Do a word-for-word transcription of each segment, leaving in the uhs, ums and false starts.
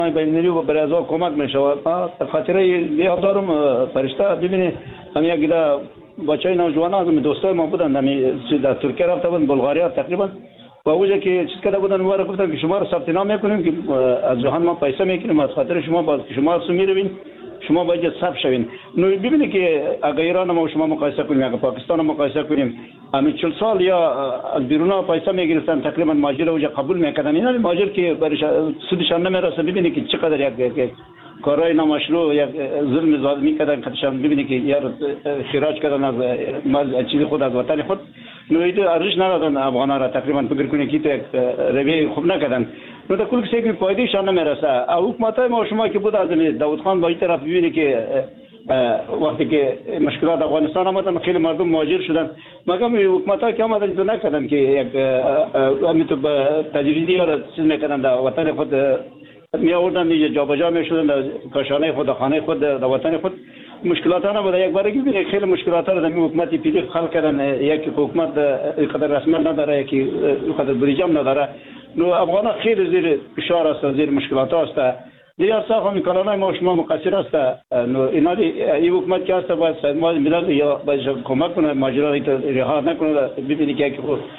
بین‌المللی و برای از کمک می‌شود. به خاطر یاد دارم فرشته ببینید هم یک ده بچه‌های نوجوان از دوستای ما بودن در ترکیه رفته بودن، بلغاریا تقریبا، و اونجا که چیز کرده بودن ما را گفتن که شما را ثبت نام می‌کنیم که از جهان ما پیسه می‌گیریم از خاطر شما، باز شما سو می‌روین شما باید ثبت شوین. نو ببینید که اگر ایران ما شما مقایسه کنیم، اگر پاکستان مقایسه کنیم، همین چهل سال یا از بیرون پیسه میگرفتن تقریبا ماجر اوجا قبول میکردن. اینا ماجر که برای سودشان نمیرسه. ببینید که چقدر یک کارهای نامشروع یک ظلم زاد میکردن خودشان. ببینید که یار خراج کردن از مال چیز خود از وطن خود. نو ایده ارزش ندادن افغانا را تقریبا فکر کنید که یک روی خوب نکردن. نو در کل کسی که فایدهشان نمیرسه. او حکومتای ما شما که بود از داود خان با این طرف ببینید که وقتی که مشکلات افغانستان آمدن خیلی مردم مهاجر شدن، مگر حکومت‌ها که آمدن تو نکردن که یک امیتو تجریدی را چیز میکردن در وطن خود می آوردن جابجا میشدن در کاشانه خود خانه خود در وطن خود. مشکلات ها نبوده. یک بارگی ببینید خیلی مشکلات ها را در حکومت پیری حل کردن. یک حکومت قدر رسمیت نداره، یکی قدر بریجام نداره. نو افغان خیلی زیر فشار است، زیر مشکلات است. دیگر صاحب همین کانالای ما شما مقصر است. نو اینا این حکومت که است باید ما ملت یا باید کمک کنه، ماجرا را رها نکنه. ببینید که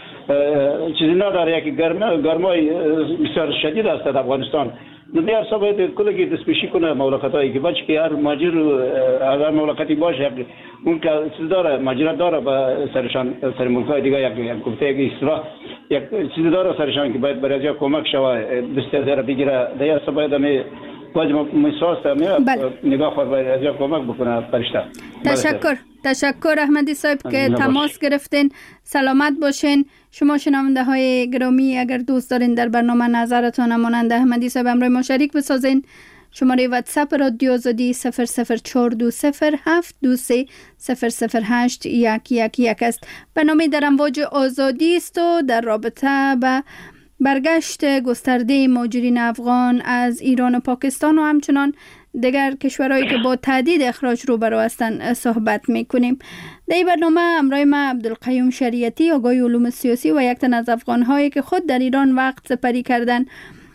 چیزی نداره، یک گرما گرمای بسیار شدید است در افغانستان. دیگر صاحب باید کلی دستپیشی کنه مملکتایی که بچه که هر ماجر هر مملکتی باشه اون که چیز داره ماجرا داره با سرشان سر ملکای دیگه یک گفته یک اصلاح یک چیز داره سرشان که باید برای از کمک شوه دست از بگیره. دیگر صاحب باید می باید محسوس نگاه خود باید از کمک بکنه فرشته. تشکر تشکر احمدی صاحب که تماس گرفتین. سلامت باشین. شما شنونده های گرامی اگر دوست دارین در برنامه نظرتان مانند احمدی صاحب امروز ما شریک بسازین، شماره واتساپ رادیو آزادی صفر صفر چهار دو صفر هفت دو سه صفر صفر هشت یک یک یک است. برنامه در امواج آزادی است و در رابطه به برگشت گسترده مهاجرین افغان از ایران و پاکستان و همچنان دیگر کشورهایی که با تهدید اخراج روبرو هستند صحبت میکنیم. در این برنامه همراه ما عبدالقیوم شریعتی آگاه علوم سیاسی و یک تن از افغان‌هایی که خود در ایران وقت سپری کردن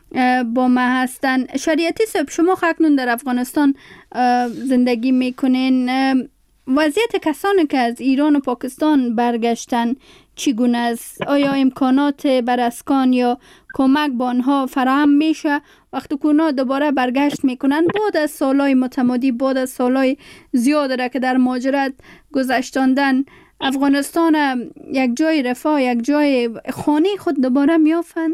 با ما هستند. شریعتی صاحب، شما اکنون در افغانستان زندگی میکنین. وضعیت کسانی که از ایران و پاکستان برگشتن چگونه است؟ آیا امکانات بر اسکان یا کمک به آنها فراهم میشه وقتی که اونا دوباره برگشت میکنن بعد از سالهای متمادی، بعد از سالهای زیاد را که در مهاجرت گذشتاندن، افغانستان یک جای رفاه، یک جای خانه خود دوباره میافن؟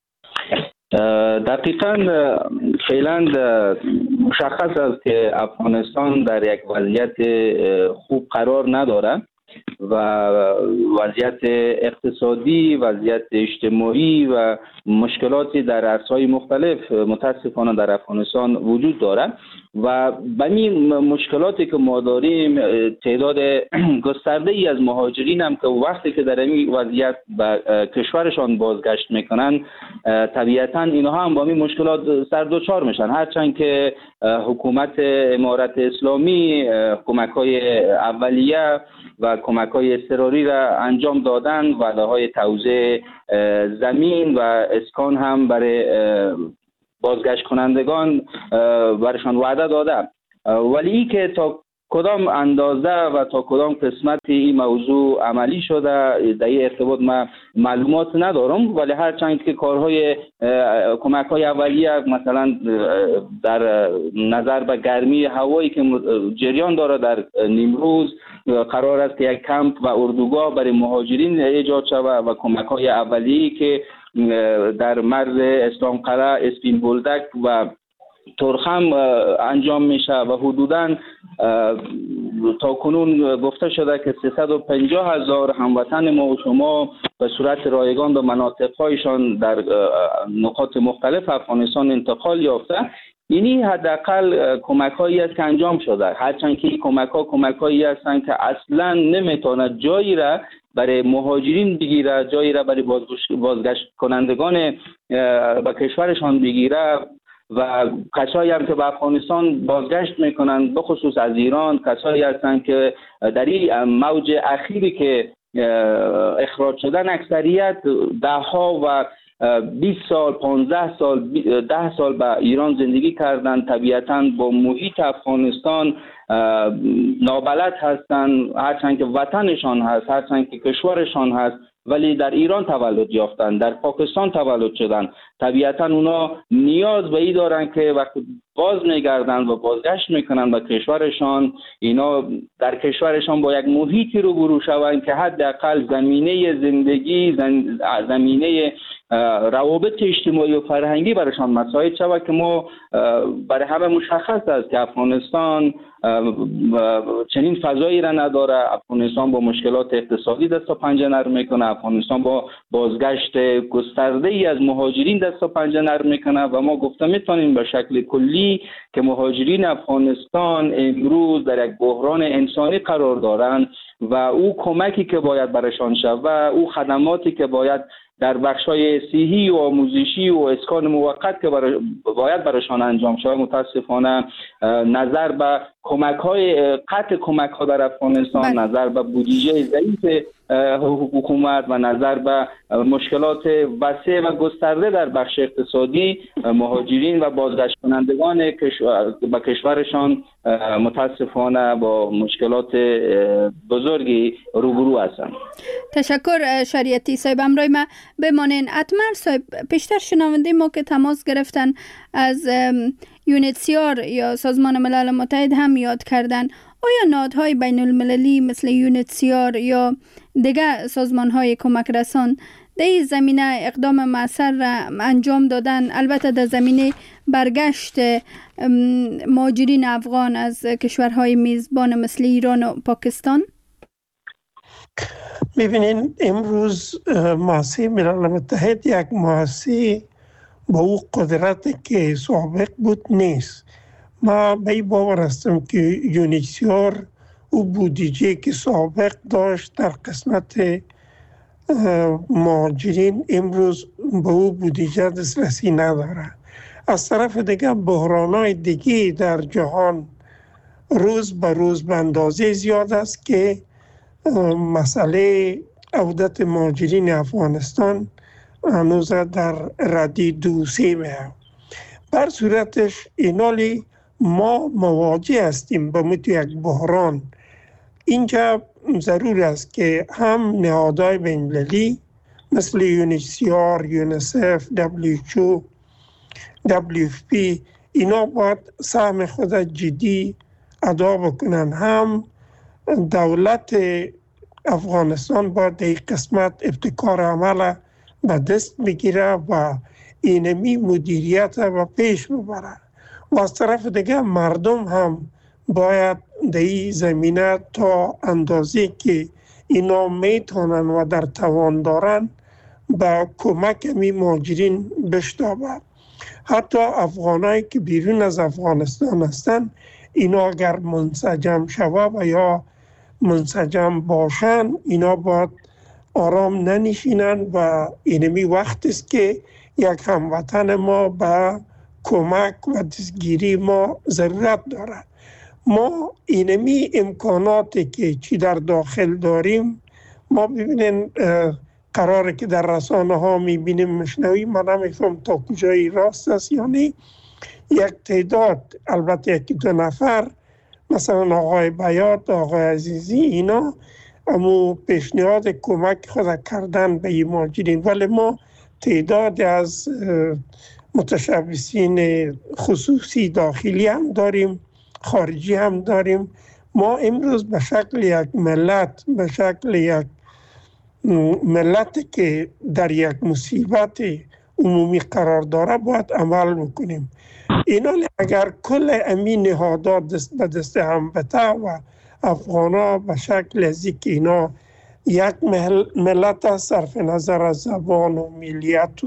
دقیقاً فعلا مشخص است که افغانستان در یک وضعیت خوب قرار نداره و وضعیت اقتصادی، وضعیت اجتماعی و مشکلاتی در عرصه‌های مختلف متاسفانه در افغانستان وجود دارد و به این مشکلاتی که ما داریم تعداد گسترده ای از مهاجرین هم که وقتی که در این وضعیت به کشورشان بازگشت میکنن طبیعتاً اینها هم با این مشکلات سر دچار میشن، هرچند که حکومت امارت اسلامی کمک‌های اولیه و کمک‌های اضطراری را انجام دادن، وعده‌های توزیع زمین و اسکان هم برای بازگشت کنندگان برشان وعده داده، ولی که تا کدام اندازه و تا کدام قسمت این موضوع عملی شده در این ارتباط من معلومات ندارم، ولی هرچند که کارهای کمک‌های اولیه مثلا در نظر به گرمی هوایی که جریان داره در نیمروز قرار است که یک کمپ و اردوگاه برای مهاجرین ایجاد شود و کمک‌های اولیه‌ای که در مرز اسلام قلعه، اسپین بولدک و ترخم انجام میشه و حدوداً تا کنون گفته شده که سیصد و پنجاه هزار هموطن ما و شما به صورت رایگان به مناطق‌هایشان در نقاط مختلف افغانستان انتقال یافته. اینی حداقل کمک‌هایی است که انجام شده، هرچند که این کمک‌ها کمک‌هایی هستند که اصلاً نمیتواند جایی را برای مهاجرین بگیره، جایی را برای بازگشت کنندگان به کشورشان بگیره و کسایی هم که به افغانستان بازگشت میکنند بخصوص از ایران، کسایی هستند که در این موج اخیری که اخراج شدن اکثریت ده ها و بیست سال، پانزده سال، ده سال به ایران زندگی کردن، طبیعتاً با محیط افغانستان نابلد هستند، هرچند که وطنشان هست، هرچند که کشورشان هست، ولی در ایران تولد یافتن، در پاکستان تولد شدن. طبیعتا اونا نیاز به این دارن که وقتی باز میگردن و بازگشت میکنن به کشورشان، اینا در کشورشان با یک محیطی روبرو شوند که حداقل زمینه زندگی، زمینه روابط اجتماعی و فرهنگی برشان مساعد شود. که ما برای همه مشخص است که افغانستان چنین فضایی را نداره. افغانستان با مشکلات اقتصادی دست و پنجه نرم میکنه، افغانستان با بازگشت گسترده ای از مهاجرین دست و پنجه نرم میکنه و ما گفته میتونیم به شکل کلی که مهاجرین افغانستان امروز در یک بحران انسانی قرار دارند و او کمکی که باید برشان شود، او خدماتی که باید در بخش‌های صحی و آموزشی و اسکان موقت که برای باید برایشان انجام شود، متاسفانه نظر به کمک‌های قطع کمک‌ها در افغانستان، بله. نظر به بودجه ضعیف حکومت و نظر به مشکلات وسیع و گسترده در بخش اقتصادی، مهاجرین و بازگشت کنندگان به کشورشان متاسفانه با مشکلات بزرگی روبرو هستند. تشکر شریعتی صاحب. امروز ما بمانین. اتمر صاحب، پیشتر شنونده ما که تماس گرفتن از یونیتسیار یا سازمان ملل متحد هم یاد کردن. آیا نهادهای بین المللی مثل یونیتسیار یا دیگر سازمان‌های کمک رسان در این زمینه اقدام مؤثر را انجام دادن، البته در زمینه برگشت مهاجرین افغان از کشورهای میزبان مثل ایران و پاکستان؟ می‌بینین امروز مؤسسه ملل متحد یک مؤسسه با او قدرتی که سابق بود نیست. ما به این باور هستم که یونیسیار او بودجه که سابق داشت در قسمت مهاجرین امروز به او بودجه دسترسی نداره. از طرف دیگه بحران‌های دیگه در جهان روز به روز به اندازه زیاد است که مسئله عودت مهاجرین افغانستان هنوز در ردی دو سه میه. بر صورتش اینالی ما مواجه هستیم با متو یک بحران. اینجا ضرور است که هم نهادهای بین‌المللی مثل یونیسیار، یونیسف، دبلیو اچ او، دبلیو اف پی اینا باید سهم خود جدی ادا بکنن. هم دولت افغانستان باید در قسمت ابتکار عمل به دست بگیره و اینمی مدیریت و پیش ببره. و از طرف دیگه مردم هم باید در این زمینه تا اندازه که اینا میتونن و در توان دارن به کمک می مهاجرین بشتابه. حتی افغانایی که بیرون از افغانستان هستن، اینا اگر منسجم شوه و یا منسجم باشن، اینا باید آرام ننشینن و اینمی وقت است که یک هموطن ما به کمک و دستگیری ما ضرورت داره. ما اینمی امکاناتی که چی در داخل داریم، ما ببینین قراره که در رسانه ها میبینیم مشنوی، من نمیفهم تا کجای راست است یعنی یک تعداد، البته یکی دو نفر مثلا آقای بیات، آقای عزیزی، اینا امو پیشنهاد کمک خود کردن به این مهاجرین، ولی ما تعداد از متشبثین خصوصی داخلی هم داریم، خارجی هم داریم. ما امروز به شکل یک ملت، به شکل یک ملت که در یک مصیبت عمومی قرار داره باید عمل بکنیم. اینا اگر کل امین نهادات دست به دست هم بته و افغانا به شکل از که اینا یک ملت صرف نظر از زبان و ملیت و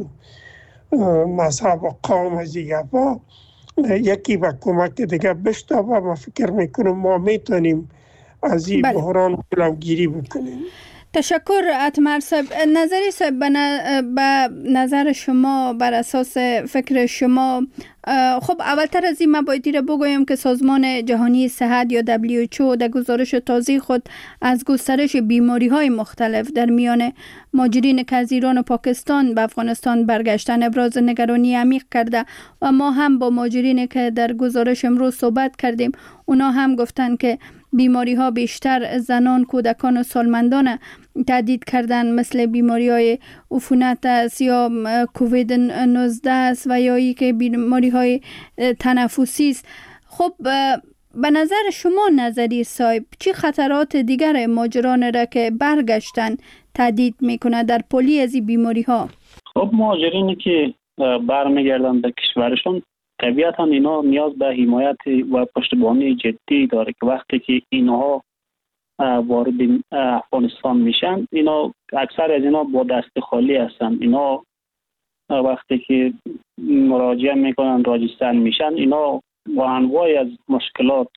مذهب و قوم از دیگه با یکی به کمک دیگه بشتابه و فکر میکنم ما میتونیم از این بحران جلوگیری بکنیم. تشکر اتمر صاحب. نظری صاحب به نظر شما بر اساس فکر شما، خب اولتر از این من باید را بگویم که سازمان جهانی صحت یا دبلیو اچ او در گزارش تازه خود از گسترش بیماری های مختلف در میان مهاجرین که از ایران و پاکستان به افغانستان برگشتن ابراز نگرانی عمیق کرده و ما هم با مهاجرین که در گزارش امروز صحبت کردیم اونا هم گفتن که بیماری ها بیشتر زنان، کودکان و سالمندان تهدید کردن، مثل بیماری های عفونت است یا کووید نوزده است و یا ای که بیماری های تنفسی است. خب به نظر شما نظری صاحب چی خطرات دیگر مهاجران را که برگشتن تهدید میکنه در پلی از این بیماری ها؟ خب مهاجرینی که برمیگردن به کشورشون طبیعتا اینا نیاز به حمایت و پشتیبانی جدی داره که وقتی که اینها وارد افغانستان میشن، اینا اکثر از اینا با دست خالی هستن. اینا وقتی که مراجعه میکنن، راجستان میشن، اینا با انواعی از مشکلات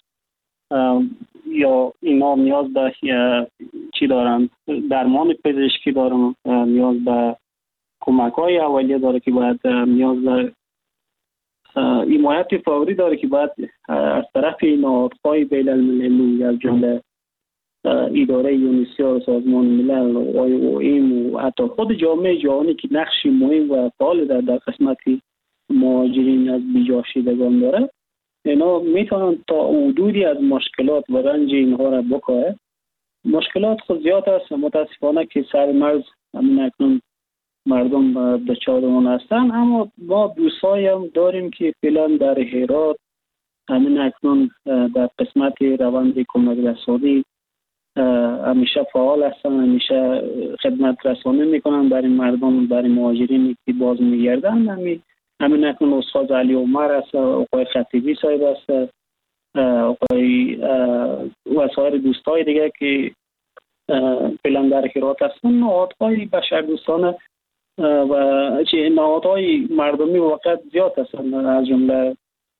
یا اینا نیاز به چی دارن، درمان پزشکی دارن، نیاز به کمک های اولیه داره که باید نیاز به حمایت فوری داره که باید از طرف نهادهای بین المللی از جمله اداره یونیسف و سازمان ملل و آی او ایم و حتی خود جامعه جهانی که نقش مهم و فعال در در قسمت مهاجرین از بیجا شدگان داره، اینا میتونن تا حدودی از مشکلات و رنج اینها را بکاهه. مشکلات خود زیاد است، متاسفانه که سر مرز همین اکنون مردم دچار اون هستن، اما ما دوستایی هم داریم که فعلا در هرات همین اکنون در قسمت روند کمک رسانی همیشه فعال هستن، همیشه خدمت رسانی میکنن برای مردم، برای مهاجرینی که باز میگردن. همین همین اکنون استاد علی عمر هست، آقای خطیبی صاحب هست، آقای وسایر دوستای دیگه که فعلا در هرات هستن. نهادهای بشردوستانه و چه نهادهای مردمی واقعا زیاد هستن، از جمله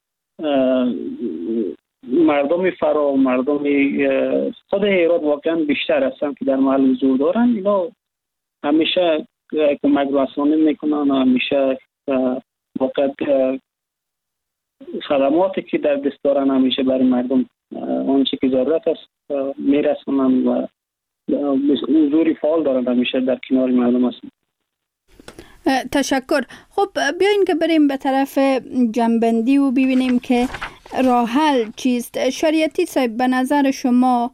مردم فرا، مردم خود هرات واقعا بیشتر هستن که در محل حضور دارن. اینا همیشه کمک رسانی میکنن، همیشه واقعا خدماتی که در دست دارن همیشه برای مردم آنچه که ضرورت است میرسونن و حضوری فعال دارن، همیشه در کنار مردم هستن. تشکر. خب بیاین که بریم به طرف جنبندی و ببینیم که راه حل چیست. شریعتی صاحب به نظر شما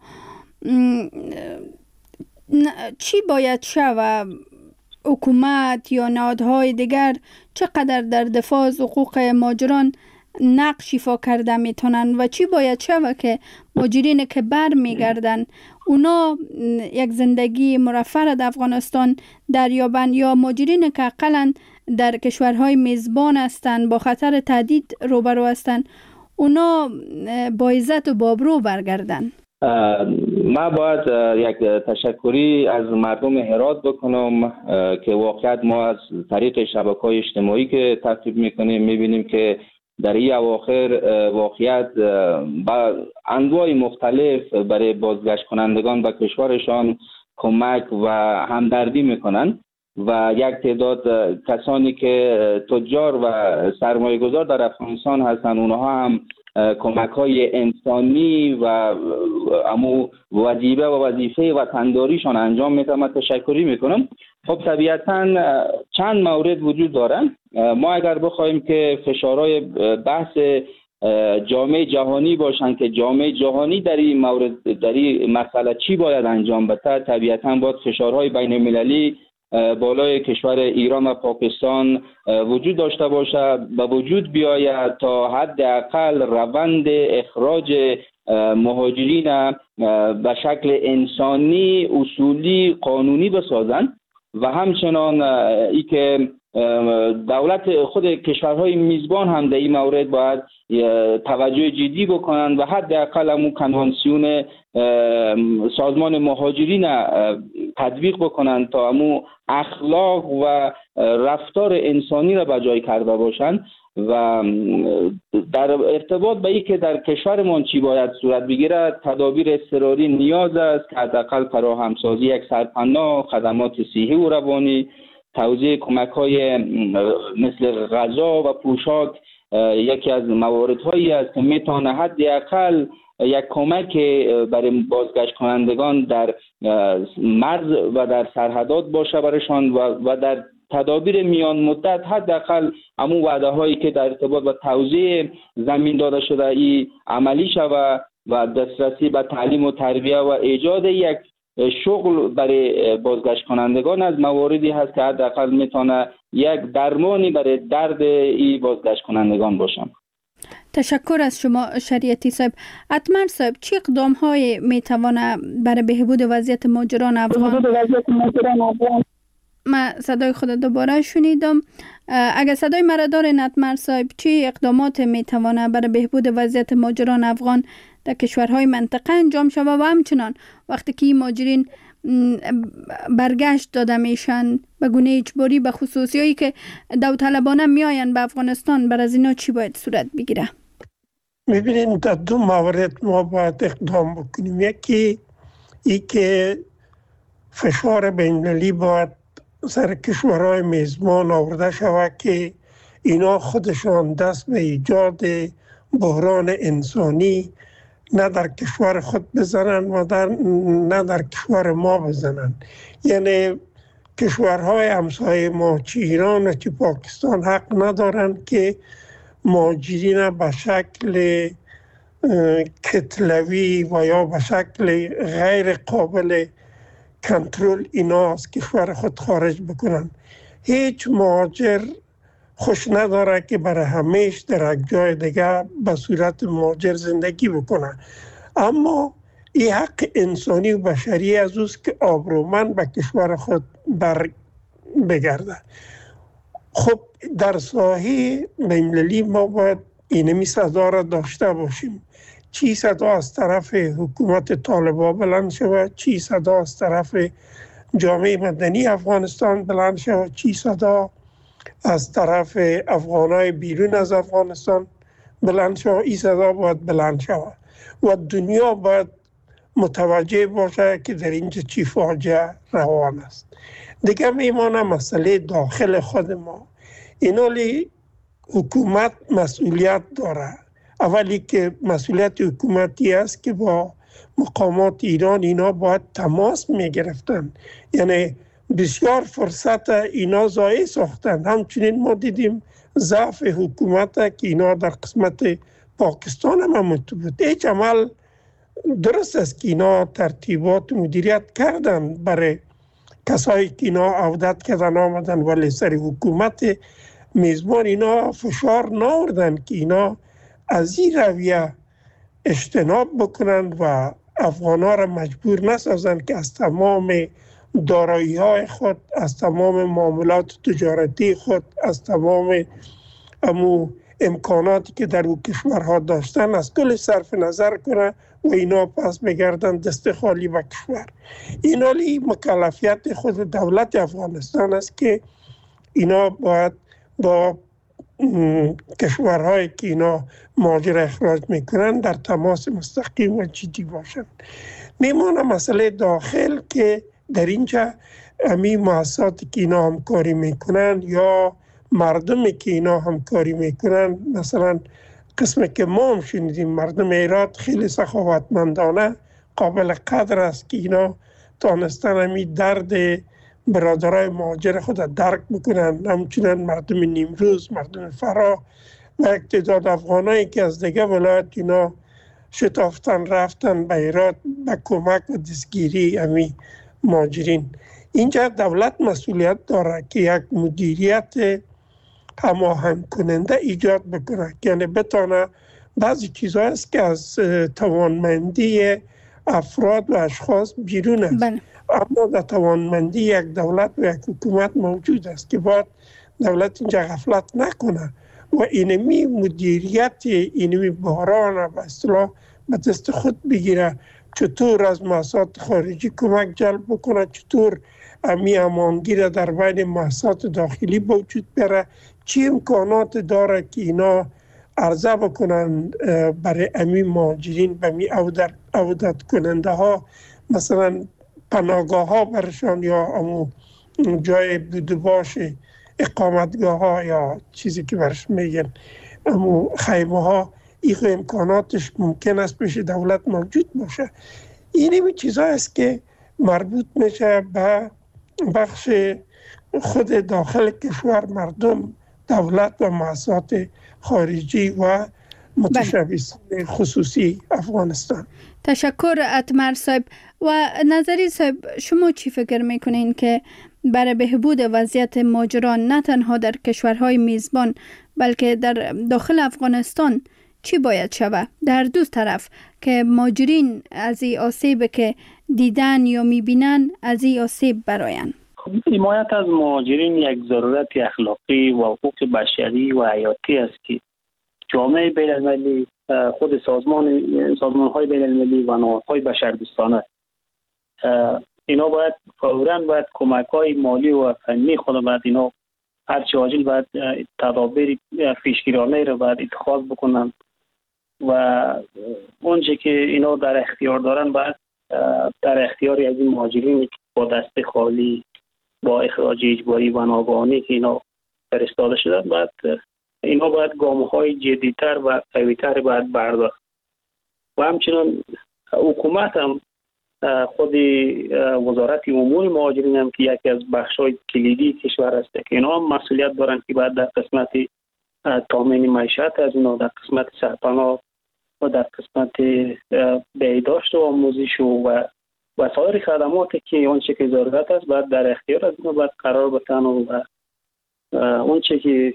چی باید شود؟ حکومت یا نهادهای دیگر چقدر در دفاع از حقوق مهاجران نقش ایفا کرده میتونن و چی باید شود که مهاجرین که بر میگردن اونا یک زندگی مرفه در افغانستان دریابند، یا مهاجرین که اقلا در کشورهای میزبان هستند با خطر تهدید روبرو هستند اونا با عزت و بابرو برگردن؟ ما باید یک تشکری از مردم هرات بکنم که واقعا ما از طریق شبکه‌های اجتماعی که تعقیب میکنیم میبینیم که در این اواخر واقعیت با انواع مختلف برای بازگشت کنندگان به کشورشان کمک و همدردی میکنن و یک تعداد کسانی که تجار و سرمایه گذار در افغانستان هستند اونها هم کمک های انسانی و امو وظیفه و وظیفه وطنداریشان انجام میدن. من تشکری میکنم. خب طبیعتا چند مورد وجود دارن. ما اگر بخوایم که فشارهای بحث جامعه جهانی باشن که جامعه جهانی در این مورد در این مسئله چی باید انجام بده، طبیعتا باید فشارهای بین المللی بالای کشور ایران و پاکستان وجود داشته باشه، به وجود بیاید تا حداقل روند اخراج مهاجرین به شکل انسانی، اصولی، قانونی بسازند و همچنان ای که دولت خود کشورهای میزبان هم در این مورد باید توجه جدی بکنند و حداقل همون کنوانسیون سازمان مهاجرین تطبیق بکنند تا همون اخلاق و رفتار انسانی را بجای کرده باشند. و در ارتباط به اینکه در کشورمان چی باید صورت بگیرد، تدابیر اضطراری نیاز است که حداقل فراهمسازی یک سرپناه، خدمات صحی و روانی، توزیع کمک‌های مثل غذا و پوشاک یکی از مواردهایی است که میتونه حداقل یک کمک برای بازگشت کنندگان در مرز و در سرحدات باشه برایشان و, و در تدابیر میان مدت حداقل همون وعده هایی که در ارتباط با توزیع زمین داده شده ای عملی شود و دسترسی به تعلیم و تربیه و ایجاد یک شغل برای بازگشت کنندگان از مواردی هست که حداقل میتونه یک درمانی برای درد این بازگشت کنندگان باشن. تشکر از شما شریعتی صاحب. اتمر صاحب، چه اقدام های میتونه برای بهبود وضعیت مهاجران افغان؟ من صدای خود دوباره شنیدم. اگر صدای مرا دارین اتمر صاحب، چه اقدامات میتونه برای بهبود وضعیت مهاجران افغان در کشورهای منطقه انجام شود و همچنان وقتی که این مهاجرین برگشت داده میشن به گونه اجباری به خصوصی هایی که داوطلبانه میآیند به افغانستان، بر از اینا چی باید صورت بگیره؟ میبینید در دو مورد ما باید اقدام بکنیم. یکی ای که فشار بین‌المللی باید سر کشورهای میزبان آورده شود که اینا خودشان دست به ایجاد بحران انسانی نه در کشور خود بزنن و در نه در کشور ما بزنن. یعنی کشورهای همسایه ما چه ایران و چه پاکستان حق ندارن که مهاجرین به شکل کتلوی و یا به شکل غیر قابل کنترل اینا از کشور خود خارج بکنن. هیچ مهاجر خوش نداره که برای همیش در یک جای دیگه به صورت مهاجر زندگی بکنه، اما این حق انسانی و بشری از اوست که آبرومند به کشور خود بر بگرده. خب در ساحه بین‌المللی ما باید اینمی صدا را داشته باشیم. چی صدا از طرف حکومت طالبان بلند شود، چی صدا از طرف جامعه مدنی افغانستان بلند شود، چی صدا از طرف افغانای بیرون از افغانستان بلند شود. این صدا باید بلند شود و دنیا باید متوجه باشه که در اینجا چی فاجعه روان است. دیگه میمانه مسئله داخل خود ما. اینالی حکومت مسئولیت داره. اولی که مسئولیت حکومتی است که با مقامات ایران اینا باید تماس میگرفتن. یعنی بسیار فرصت اینا ضایع ساختن. همچنین ما دیدیم ضعف حکومت که اینا در قسمت پاکستان هم همونطور بود. هیچ عمل درست است که اینا ترتیبات مدیریت کردن برای کسایی که اینا عودت کردن آمدن، ولی سر حکومت میزبان اینا فشار ناوردن که اینا از این رویه اجتناب بکنند و افغان‌ها را مجبور نسازند که از تمام دارایی های خود، از تمام معاملات تجارتی خود، از تمام امو امکاناتی که در او کشورها داشتن از کل صرف نظر کنه و اینا پس بگردن دست خالی به کشور. اینالی مکلفیت خود دولت افغانستان است که اینا باید با کشورهایی که اینا مهاجر اخراج میکنن در تماس مستقیم و جدی باشند. میمونه مسئله داخل که در اینجا امی مؤسساتی که اینا همکاری میکنن یا مردمی که اینا همکاری میکنن، مثلا قسمی که ما هم شنیدیم مردم ایران خیلی سخاوتمندانه قابل قدر است که اینا تانستن امی درد برادرای مهاجر خود درک بکنن. همچنین مردم نیمروز، مردم فرا و یک تعداد افغانایی که از دیگه ولایت اینا شتافتن رفتن به ایران به کمک و دستگیری امی مهاجرین. اینجا دولت مسئولیت داره که یک مدیریت هماهنگ کننده ایجاد بکنه، یعنی بتونه بعضی چیزها است که از توانمندی افراد و اشخاص بیرون است. بله. اما در توانمندی یک دولت و یک حکومت موجود است که باید دولت اینجا غفلت نکنه و اینمی مدیریت اینمی بحران به اصطلاح به دست خود بگیره. چطور از مؤسسات خارجی کمک جلب بکنه، چطور امی امانگی را در بین مؤسسات داخلی وجود بره چی امکانات داره که اینا عرضه بکنن برای امی مهاجرین به می عودت کننده ها، مثلا پناهگاه ها برشان یا امو جای بود باشه، اقامتگاه ها یا چیزی که برش میگن امو خیمه ها، این امکاناتش ممکن است پیش دولت موجود باشه. این این چیزا است که مربوط میشه به بخش خود داخل کشور، مردم، دولت و مؤسسات خارجی و متشبثین خصوصی افغانستان. تشکر اتمر صاحب. و نظری صاحب، شما چی فکر میکنین که برای بهبود وضعیت مهاجران نه تنها در کشورهای میزبان بلکه در داخل افغانستان چی باید شود در دو طرف که مهاجرین از این آسیب که دیدن یا میبینن از این آسیب براین؟ حمایت از مهاجرین یک ضرورت اخلاقی و حقوق بشری و حیاتی است که جامعه بین‌المللی، خود سازمان سازمان‌های بین‌المللی و نهادهای بشردوستانه اینا باید فوراً باید کمک‌های مالی و فنی خود باید اینا هرچه عاجل باید تدابیر پیشگیرانه را باید اتخاذ بکنن و اونچه که اینا در اختیار دارن باید در اختیار از این مهاجرین با دست خالی با اخراج اجباری و ناگهانی که اینا فرستاده شدن باید اینا باید گام‌های جدی‌تر و قوی‌تر باید برداشت و همچنین حکومت هم خود وزارت امور مهاجرین هم که یکی از بخش‌های کلیدی کشور است که اینا هم مسئولیت دارن که باید در قسمت تامین معیشت از اینا، در قسمت سرپناه و در قسمت بهداشت و آموزش و و سایر خدماتی که اون چه که ضرورت است باید در اختیار از اینا باید قرار بدن و اون چه که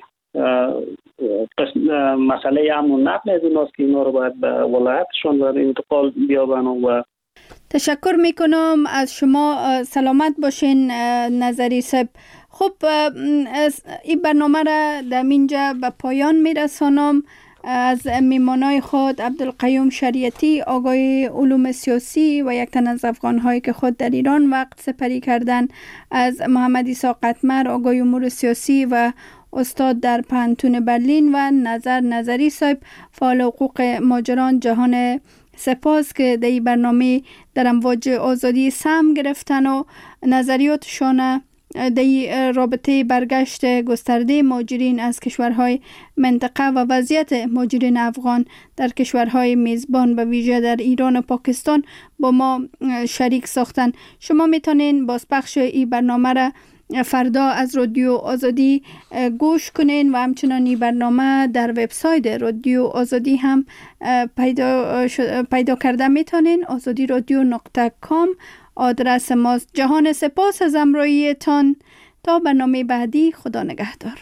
مسئله امن و نقل از ایناست که اینا رو باید به ولایتشون باید انتقال بیابن. و تشکر میکنم از شما. سلامت باشین نظری صاحب. خب این برنامه را در اینجا به پایان میرسانم. از میمانای خود عبدالقیوم شریعتی، آقای علوم سیاسی و یک تن از افغان‌هایی که خود در ایران وقت سپری کردن، از محمد عیسی قطمر، آقای امور سیاسی و استاد در پانتون برلین، و نظر نظری صاحب فعال حقوق مهاجران جهان، سپاس که در این برنامه در امواج آزادی سهم گرفتن و نظریاتشان در رابطه برگشت گسترده مهاجرین از کشورهای منطقه و وضعیت مهاجرین افغان در کشورهای میزبان و ویژه در ایران و پاکستان با ما شریک ساختن. شما میتونین بازپخش این برنامه را فردا از رادیو آزادی گوش کنین و همچنان این برنامه در وبسایت رادیو آزادی هم پیدا پیدا کرده میتونین. آزادی رادیو نقطه کام آدرس ماست. جهان سپاس از همراهیتان. تا برنامه بعدی، خدا نگهدار.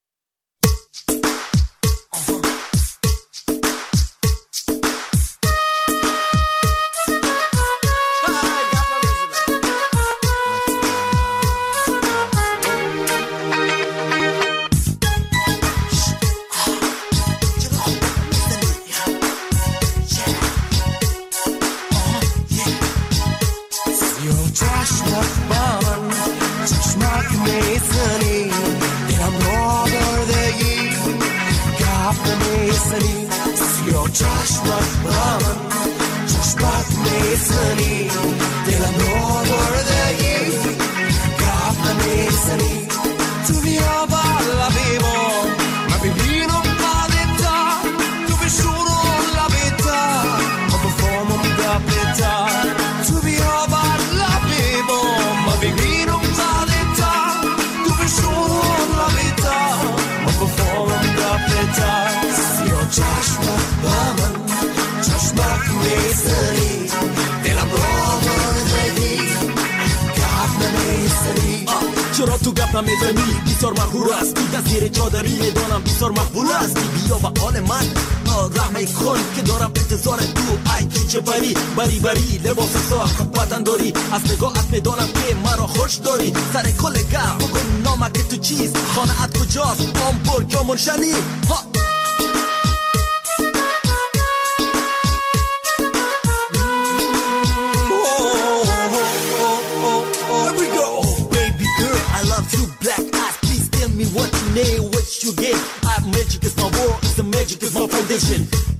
چرا تو گپ نمیزنی؟ بسیار مغرور است تو زیر چادری میدانم بسیار مقبول است. بیا و حال من رحمه کن که دارم انتظار تو. ای تو چه بری بری بری لباس ساخت بدن داری، از نگاهت میدانم که مرا خوش داری. سر کل گپ بگو نامک تو چیست، خانه‌ات کجاست، آمپور یا منشنی ها. What you need, what you get.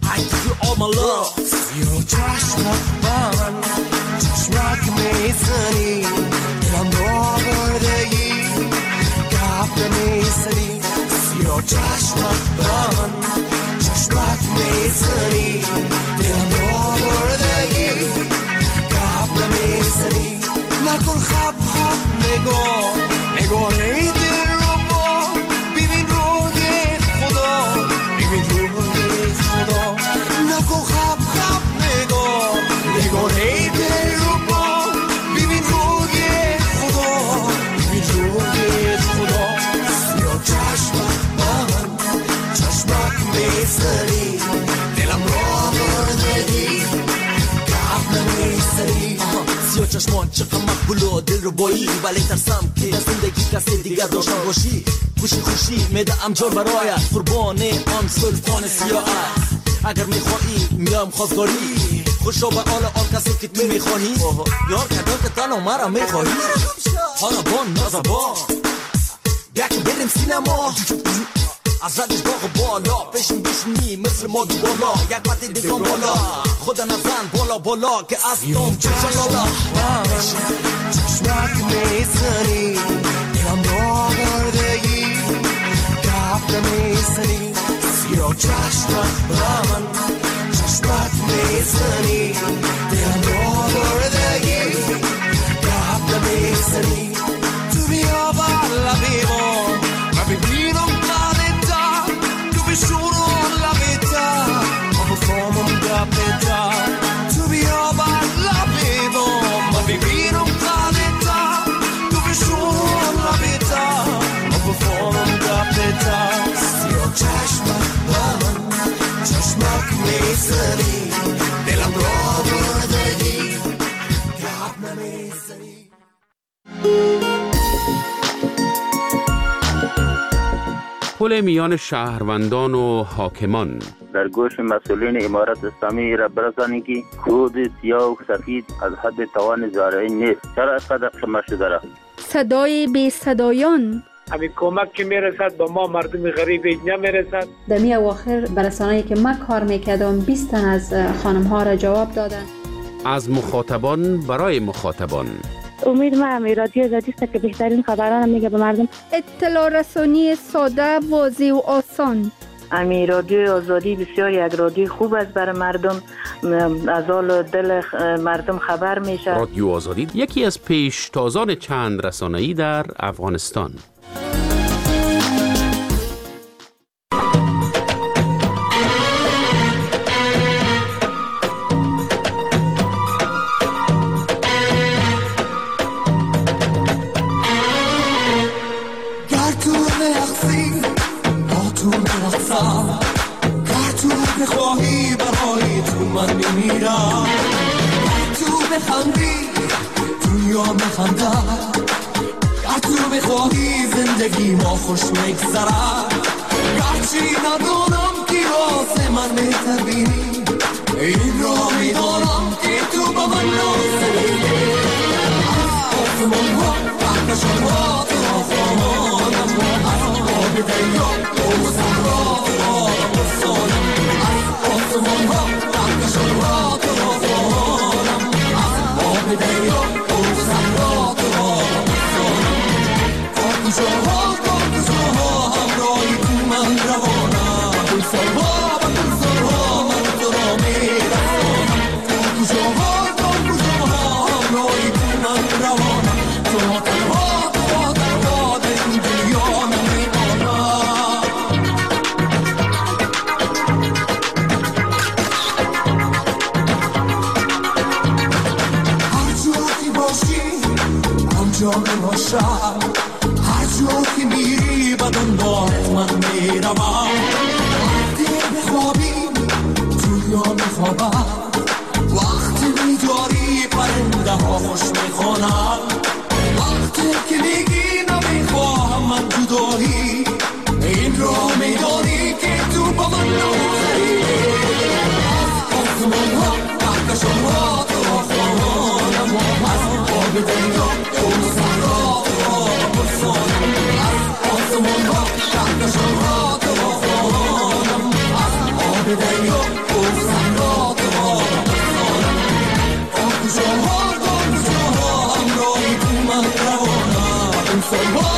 I give you all my love. زیرا چشمت من چشمک میزنی دلم را بردگی گپ نمیزنی زیرا چشمت من چشمک میزنی دلم را بردگی گپ نمیزنی نکن خب خب نگاه نگاه ای دل رو با ببین روی خدا ببین روی خدا نکن خب خب نگاه نگاه ای دل رو با ببین روی خدا ببین روی خدا یا چشمک من چشمک میزنی دلم را بردگی گپ نمیزنی سیاه چشمان چقدر مقبول و دل رو بایی ولی ترسم که در زندگی کسی دیگر داشتن باشی خوشی خوشی میده ام جان برایت قربان آن سلطان سیاهت اگر میخواهی میام خواستگاری خوش رو به آل آن کسی که تو میخواهی یار کدام که تنها مرا میخواهی حالا بان نازبان بیا که بریم سینما از ردش باغ بالا پیشم بیشنی مثل ما دو بالا یک پتی دیگم بالا خدا نزن بالا بالا که از دوم چشم لالا چشمک میزنی دلم را بردگی گپ نمیزنی زیرا چشمک من چشمک میزنی دلم را بردگی گپ نمیزنی تو بیا بر لبی ما و ببینم شورون لبیتا ما بفهمم گپیتا تو بیا بر لبی با ما ببینم قلبیتا تو بشورون لبیتا ما بفهمم گپیتا سیاه چشمک من چشمک میزنی دلم را بردگی گپ نمیزنی پل میان شهروندان و حاکمان در گوش مسئولین امارت اسلامی را برسانید که کود سیاه و سفید از حد توان زارعی نیست. چرا اینقدر شما شده را؟ صدای بی صدایان همین کمک که میرسد با ما مردم غریب نمیرسد. در می اواخر برسانه‌ای که من کار میکردم بیست تن از خانم ها را جواب دادن. از مخاطبان برای مخاطبان امید ما همی رادیو آزادی است که بهترین خبران میگه به مردم. اطلاع رسانی ساده، واضح و آسان. امی رادیو آزادی بسیار یک رادیو خوب است برای مردم، از حال دل مردم خبر میشه. رادیو آزادی یکی از پیشتازان چند رسانه‌ای در افغانستان. بخواهی برای تو من میمیرم، تو بخندی دنیا میخنده، تو بخواهی زندگی ما خوش میگذره، گرچه ندانم که راز من میتبینی، این را میدانم که تو با من نازنی. آسمان ها بردشان ها تو آسمانم، از آب دریا و صحرا تو آسمانم، آسمان ها بردشان ها تو آسمانم، از آب دریا و صحرا تو آسمانم. تا کجاها تا کجاها همراهی تو من روانم، گلزارها و گلزارها من تو را میرسانم. تا کجاها تا کجاها همراهی تو من روانم، تو تنها تو تنها در این دنیا نمیمانم. هر جا که باشی آنجا باشم، هر جا که میری به دنبالت من میروم. وقتی بخوابی دنیا میخوابم، وقتی میداری پرنده ها خوش میخوانم، وقتی که میگی نمیخواهم من جدایی، این را میدانی که تو با من نوزی. آسمان ها بردشان ها تو آسمانم، از آب دریا و صحرا تو آسمانم، از آسمان ها بردشان ها تو آسمانم، از آب دریا دریا و صحرا تو ما را بسازم آن کجاها آن کجاها همراهی تو من روانم انسان ها